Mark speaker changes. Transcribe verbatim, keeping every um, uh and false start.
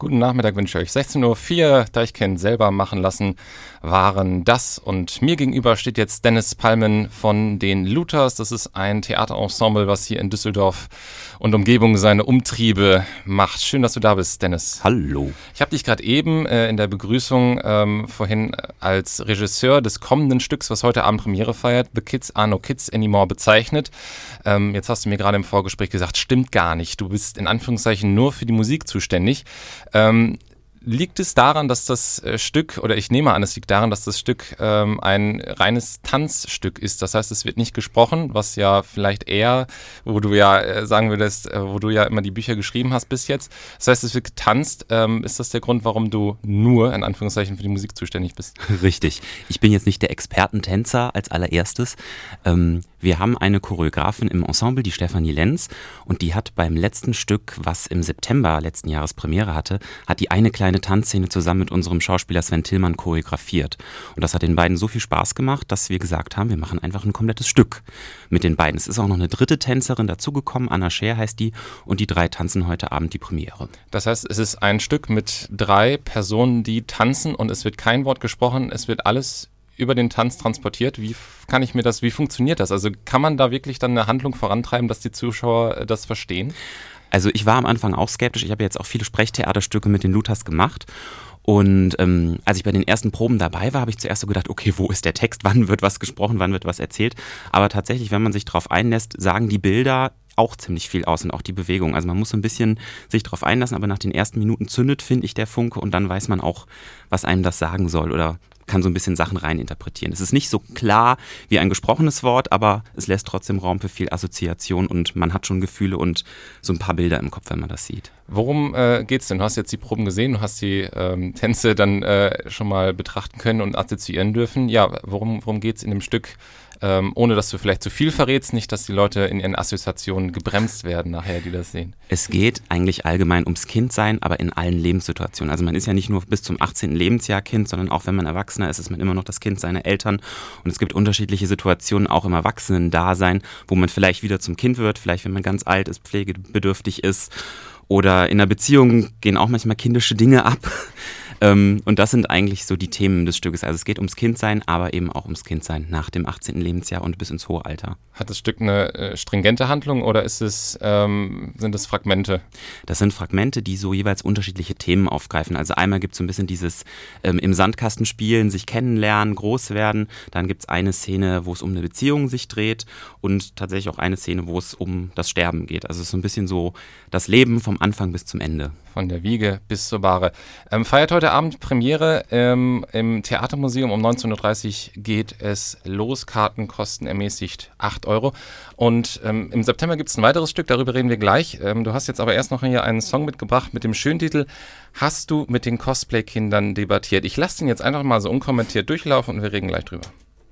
Speaker 1: Guten Nachmittag wünsche ich euch. sechzehn Uhr vier, Deichkind selber machen lassen, waren das. Und mir gegenüber steht jetzt Dennis Palmen von den Luthers. Das ist ein Theaterensemble, was hier in Düsseldorf und Umgebung seine Umtriebe macht. Schön, dass du da bist, Dennis.
Speaker 2: Hallo.
Speaker 1: Ich habe dich gerade eben äh, in der Begrüßung ähm, vorhin als Regisseur des kommenden Stücks, was heute Abend Premiere feiert, The Kids Are No Kids Anymore, bezeichnet. Ähm, jetzt hast du mir gerade im Vorgespräch gesagt, stimmt gar nicht. Du bist in Anführungszeichen nur für die Musik zuständig. Ähm, liegt es daran, dass das äh, Stück, oder ich nehme an, es liegt daran, dass das Stück ähm, ein reines Tanzstück ist? Das heißt, es wird nicht gesprochen, was ja vielleicht eher, wo du ja äh, sagen würdest, äh, wo du ja immer die Bücher geschrieben hast bis jetzt. Das heißt, es wird getanzt. Ähm, ist das der Grund, warum du nur, in Anführungszeichen, für die Musik zuständig bist?
Speaker 2: Richtig. Ich bin jetzt nicht der Expertentänzer als allererstes. Ähm, wir haben eine Choreografin im Ensemble, die Stefanie Lenz, und die hat beim letzten Stück, was im September letzten Jahres Premiere hatte, hat die eine kleine Tanzszene zusammen mit unserem Schauspieler Sven Tillmann choreografiert. Und das hat den beiden so viel Spaß gemacht, dass wir gesagt haben, wir machen einfach ein komplettes Stück mit den beiden. Es ist auch noch eine dritte Tänzerin dazugekommen, Anna Scher heißt die, und die drei tanzen heute Abend die Premiere.
Speaker 1: Das heißt, es ist ein Stück mit drei Personen, die tanzen, und es wird kein Wort gesprochen, es wird alles über den Tanz transportiert. Wie kann ich mir das, wie funktioniert das? Also kann man da wirklich dann eine Handlung vorantreiben, dass die Zuschauer das verstehen?
Speaker 2: Also ich war am Anfang auch skeptisch. Ich habe jetzt auch viele Sprechtheaterstücke mit den Luthers gemacht. Und ähm, als ich bei den ersten Proben dabei war, habe ich zuerst so gedacht, okay, wo ist der Text? Wann wird was gesprochen? Wann wird was erzählt? Aber tatsächlich, wenn man sich darauf einlässt, sagen die Bilder auch ziemlich viel aus und auch die Bewegung. Also man muss so ein bisschen sich darauf einlassen, aber nach den ersten Minuten zündet, finde ich, der Funke, und dann weiß man auch, was einem das sagen soll oder kann so ein bisschen Sachen reininterpretieren. Es ist nicht so klar wie ein gesprochenes Wort, aber es lässt trotzdem Raum für viel Assoziation und man hat schon Gefühle und so ein paar Bilder im Kopf, wenn man das sieht.
Speaker 1: Worum äh, geht's denn? Du hast jetzt die Proben gesehen, du hast die ähm, Tänze dann äh, schon mal betrachten können und assoziieren dürfen. Ja, worum, worum geht's in dem Stück? Ähm, ohne dass du vielleicht zu viel verrätst, nicht, dass die Leute in ihren Assoziationen gebremst werden nachher, die das sehen.
Speaker 2: Es geht eigentlich allgemein ums Kindsein, aber in allen Lebenssituationen. Also man ist ja nicht nur bis zum achtzehnten Lebensjahr Kind, sondern auch wenn man Erwachsener ist, ist man immer noch das Kind seiner Eltern. Und es gibt unterschiedliche Situationen, auch im Erwachsenen-Dasein, wo man vielleicht wieder zum Kind wird, vielleicht wenn man ganz alt ist, pflegebedürftig ist. Oder in einer Beziehung gehen auch manchmal kindische Dinge ab. Und das sind eigentlich so die Themen des Stückes. Also es geht ums Kindsein, aber eben auch ums Kindsein nach dem achtzehnten Lebensjahr und bis ins hohe Alter.
Speaker 1: Hat das Stück eine äh, stringente Handlung oder ist es, ähm, sind es Fragmente?
Speaker 2: Das sind Fragmente, die so jeweils unterschiedliche Themen aufgreifen. Also einmal gibt es so ein bisschen dieses ähm, im Sandkasten spielen, sich kennenlernen, groß werden. Dann gibt es eine Szene, wo es um eine Beziehung sich dreht und tatsächlich auch eine Szene, wo es um das Sterben geht. Also es ist so ein bisschen so das Leben vom Anfang bis zum Ende.
Speaker 1: Von der Wiege bis zur Bahre. Ähm, feiert heute Abend Premiere ähm, im Theatermuseum. Um neunzehn Uhr dreißig geht es los. Karten kosten ermäßigt acht Euro. Und ähm, im September gibt es ein weiteres Stück, darüber reden wir gleich. Ähm, du hast jetzt aber erst noch hier einen Song mitgebracht mit dem schönen Titel Hast du mit den Cosplay-Kindern debattiert? Ich lasse den jetzt einfach mal so unkommentiert durchlaufen und wir reden gleich drüber.